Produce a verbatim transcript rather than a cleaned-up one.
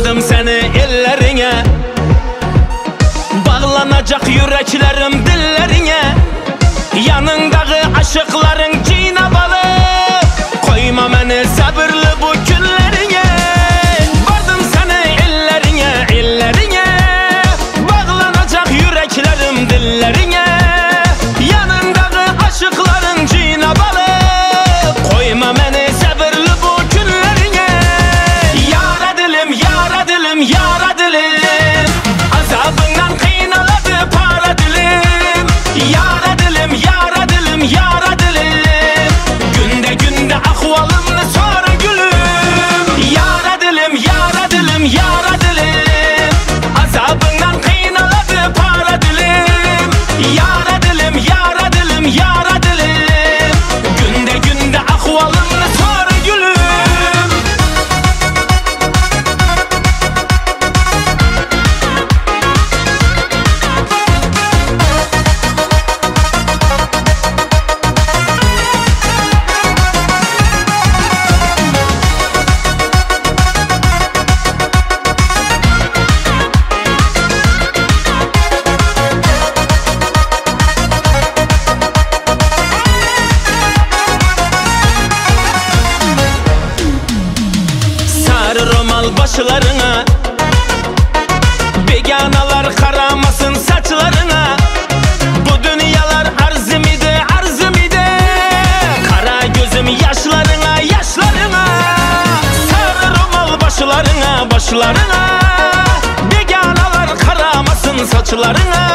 Sardım seni ellerine, bağlanacak yüreklerim dillerine. Yanındağı aşıkların cina balı, koyma beni sabırlı bu günlerine. Vardım seni ellerine, ellerine, bağlanacak yüreklerim dillerine. Yanındağı aşıkların cina balı, koyma beni sabırlı bu günlerine. Yara dilim, yara dilim, yara dilim, azabından kıynaladı para dilim. Yara dilim, yara dilim, yara dilim, günde günde ahvalımı sor gülüm. Yara dilim, yara dilim, yara dilim, azabından kıynaladı para dilim. Yara dilim, yara dilim, yara dilim, günde günde ahvalımı sor gülüm. Sarı romal başlarına, beganalar karamasın saçlarına. Bu dünyalar arzım idi, arzım idi, kara gözüm yaşlarına, yaşlarına. Sarı romal başlarına, başlarına, beganalar karamasın saçlarına.